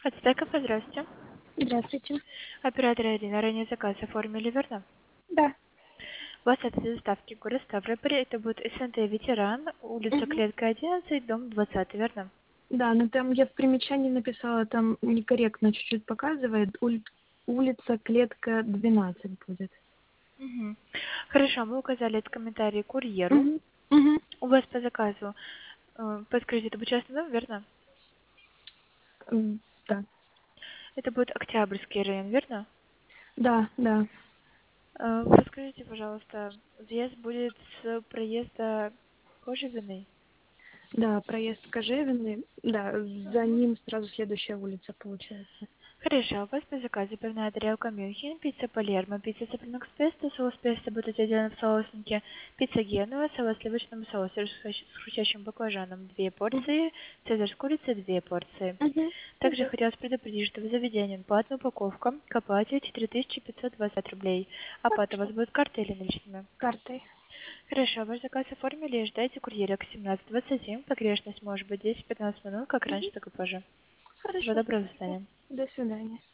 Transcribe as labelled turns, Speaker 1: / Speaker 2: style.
Speaker 1: От Стеков, здравствуйте.
Speaker 2: Здравствуйте.
Speaker 1: Оператор Ирина, ранее заказ оформили, верно?
Speaker 2: Да.
Speaker 1: У вас это доставки город Ставрополь, это будет СНТ «Ветеран», улица
Speaker 2: Мгм.
Speaker 1: Клетка 11, дом 20, верно?
Speaker 2: Да, но там я в примечании написала, там некорректно чуть-чуть показывает. Улица Клетка 12 будет.
Speaker 1: Угу. Хорошо, мы указали этот комментарий курьеру.
Speaker 2: Мгм. Мгм.
Speaker 1: У вас по заказу, подскажите, это будет частный дом, верно?
Speaker 2: Да.
Speaker 1: Это будет Октябрьский район, верно?
Speaker 2: Да, да.
Speaker 1: Расскажите, пожалуйста, въезд будет с проезда Кожевиной?
Speaker 2: Да, проезд Кожевенный. Да, за
Speaker 1: Мгм.
Speaker 2: ним сразу следующая улица получается.
Speaker 1: Хорошо, у вас по заказу пивная тарелка Мюнхен, пицца Палермо, пицца цыпленок с песто, соус песто будет отделен в соусники, пицца Генуа, соус в сливочном соусе с хрустящим баклажаном 2
Speaker 2: Мгм.
Speaker 1: порции, цезарь с курицей 2 порции.
Speaker 2: Мгм.
Speaker 1: Также хотелось предупредить, что в заведении платная упаковка к оплате 4520 рублей. Оплата у вас
Speaker 2: Хорошо.
Speaker 1: будет картой или наличными?
Speaker 2: Картой.
Speaker 1: Хорошо, ваш заказ оформили и ждайте курьера к 17:27. Погрешность может быть 10-15 минут, как
Speaker 2: Мгм.
Speaker 1: раньше, так и позже. Всего
Speaker 2: Хорошо,
Speaker 1: доброго, до
Speaker 2: спасибо.
Speaker 1: свидания.
Speaker 2: До свидания.